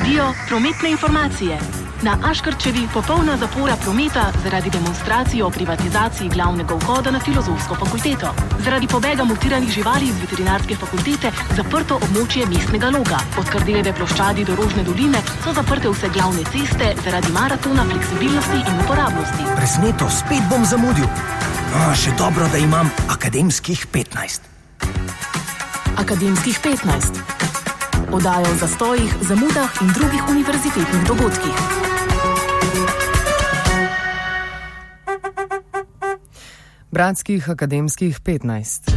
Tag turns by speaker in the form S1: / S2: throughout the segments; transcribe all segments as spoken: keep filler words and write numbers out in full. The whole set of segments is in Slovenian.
S1: Sledijo prometne informacije. Na Aškerčevi popolna zapora prometa zaradi demonstracij o privatizaciji glavnega vhoda na Filozofsko fakulteto. Zaradi pobega mutiranih živali iz veterinarske fakultete zaprto območje mestnega loga. Od Kardeljeve ploščadi do Rožne doline so zaprte vse glavne ceste zaradi maratona fleksibilnosti in uporabnosti.
S2: Presneto, spet bom zamudil. A, še dobro, da imam akademskih petnajst.
S1: Akademskih petnajst. Oddaja o zastojih, zamudah in drugih univerzitetnih dogodkih.
S3: Bratskih akademskih petnajst.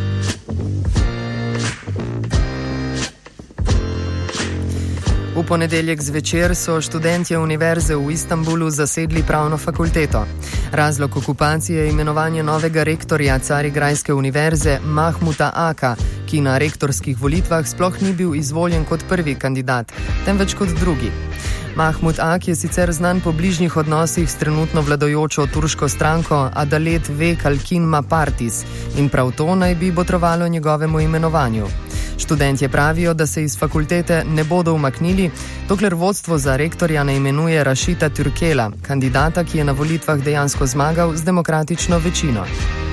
S3: V ponedeljek zvečer so študentje univerze v Istanbulu zasedli pravno fakulteto. Razlog okupacije je imenovanje novega rektorja Carigrajske univerze Mahmuta Aka, ki na rektorskih volitvah sploh ni bil izvoljen kot prvi kandidat, temveč kot drugi. Mahmut Ak je sicer znan po bližnjih odnosih s trenutno vladajočo turško stranko Adalet ve Kalkinma Partis in prav to naj bi botrovalo njegovemu imenovanju. Študentje pravijo, da se iz fakultete ne bodo umaknili, dokler vodstvo za rektorja ne imenuje Rašita Türkela, kandidata, ki je na volitvah dejansko zmagal z demokratično večino.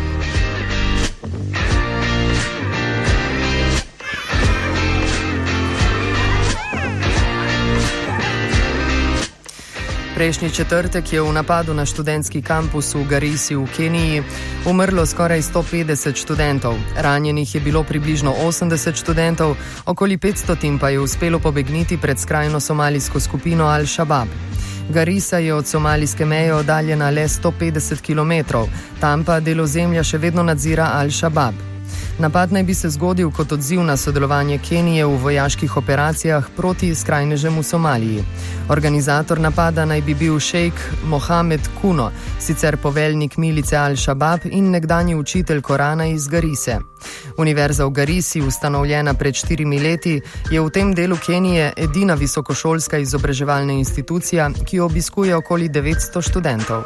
S3: Prejšnji četrtek je v napadu na študentski kampus v Garisi v Keniji umrlo skoraj sto petdeset študentov. Ranjenih je bilo približno osemdeset študentov, okoli petsto pa je uspelo pobegniti pred skrajno somalijsko skupino Al-Shabaab. Garisa je od somalijske meje oddaljena le sto petdeset kilometrov, tam pa del ozemlja še vedno nadzira Al-Shabaab. Napad naj bi se zgodil kot odziv na sodelovanje Kenije v vojaških operacijah proti skrajnežem v Somaliji. Organizator napada naj bi bil šejk Mohamed Kuno, sicer poveljnik milice Al-Shabaab in nekdanji učitelj Korana iz Garise. Univerza v Garisi, ustanovljena pred štirimi leti, je v tem delu Kenije edina visokošolska izobraževalna institucija, ki jo obiskuje okoli devetsto študentov.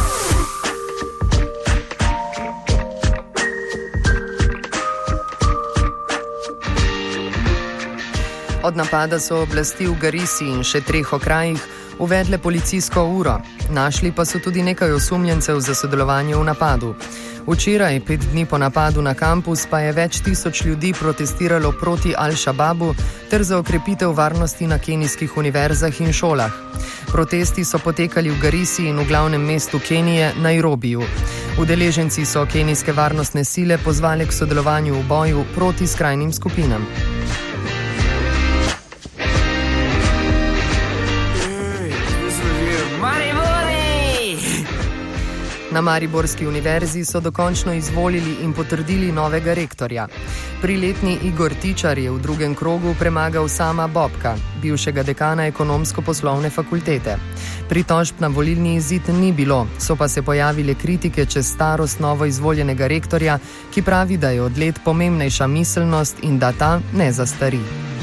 S3: Od napada so oblasti v Garisi in še treh okrajih uvedle policijsko uro. Našli pa so tudi nekaj osumljencev za sodelovanje v napadu. Včeraj, pet dni po napadu na kampus, pa je več tisoč ljudi protestiralo proti Al-Shababu ter za okrepitev varnosti na kenijskih univerzah in šolah. Protesti so potekali v Garisi in v glavnem mestu Kenije, Nairobiju. Udeleženci so kenijske varnostne sile pozvali k sodelovanju v boju proti skrajnim skupinam. Na Mariborski univerzi so dokončno izvolili in potrdili novega rektorja. Priletni Igor Tičar je v drugem krogu premagal Sama Bobka, bivšega dekana ekonomsko-poslovne fakultete. Pritožb na volilni izid ni bilo, so pa se pojavile kritike čez starost novo izvoljenega rektorja, ki pravi, da je od let pomembnejša miselnost in da ta ne zastari.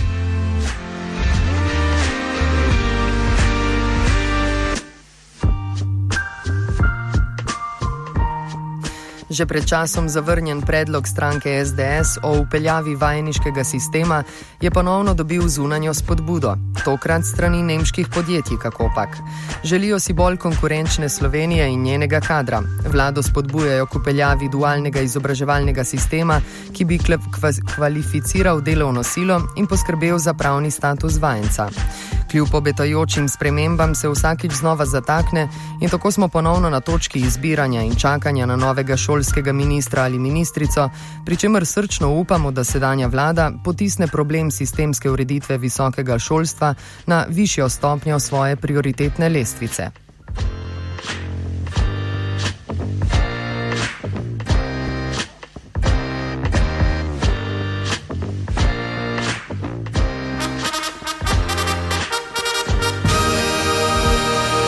S3: Že pred časom zavrnjen predlog stranke es de es o vpeljavi vajeniškega sistema je ponovno dobil zunanjo spodbudo, tokrat strani nemških podjetij kakopak. Želijo si bolj konkurenčne Slovenije in njenega kadra. Vlado spodbujajo k vpeljavi dualnega izobraževalnega sistema, ki bi kvalificiral delovno silo in poskrbel za pravni status vajenca. Kljub obetajočim spremembam se vsakič znova zatakne in tako smo ponovno na točki izbiranja in čakanja na novega šolskega ministra ali ministrico, pri čemer srčno upamo, da sedanja vlada potisne problem sistemske ureditve visokega šolstva na višjo stopnjo svoje prioritetne lestvice.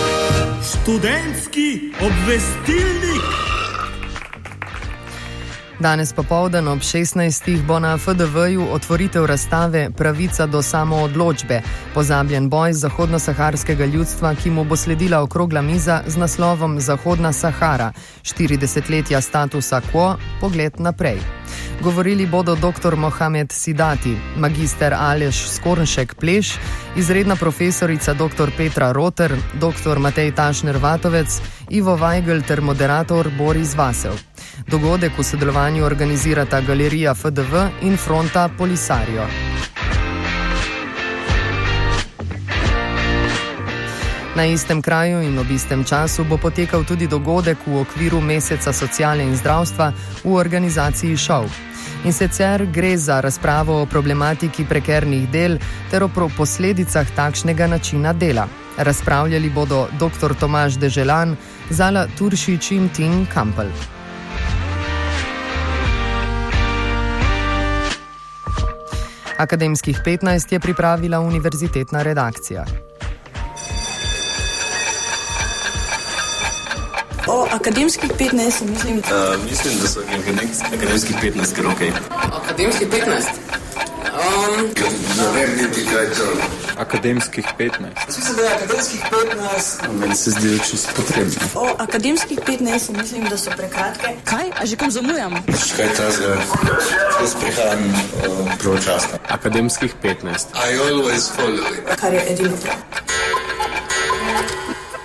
S4: Študentski obvestilnik.
S3: Danes popoldan ob šestnajstih bo na F D V-ju otvoritev razstave Pravica do samoodločbe, pozabljen boj zahodno-saharskega ljudstva, ki mu bo sledila okrogla miza z naslovom Zahodna Sahara, štiri desetletja statusa quo, pogled naprej. Govorili bodo dr. Mohamed Sidati, magister Aleš Skornšek-Pleš, izredna profesorica dr. Petra Roter, dr. Matej Tašner-Vatovec, Ivo Vajgl ter moderator Boris Vasev. Dogodek v sodelovanju organizirata Galerija F D V in Fronta Polisario. Na istem kraju in ob istem času bo potekal tudi dogodek v okviru Meseca sociale in zdravstva v organizaciji ŠOV. In sicer gre za razpravo o problematiki prekernih del ter o posledicah takšnega načina dela. Razpravljali bodo dr. Tomaž Deželan, Zala Turšič in Tin Kampel. Akademskih petnajst je pripravila univerzitetna redakcija.
S4: O akademskih petnajst, mislim...
S5: Uh, mislim, da so akademskih petnajst kar okej.
S6: Akademskih petnajst? Um,
S5: ne vem niti kaj to.
S6: Akademskih petnajst.
S4: Mislim, da je akademskih petnajst...
S5: Meni se zdi čisto potrebno.
S4: O akademskih petnajst, mislim, da so prekratke. Kaj? A že kam zamujam?
S5: Kaj ta zdaj? Jaz prihajam uh, pravočasno.
S6: Akademskih petnajst.
S5: I always follow it.
S4: Kar je edino prav.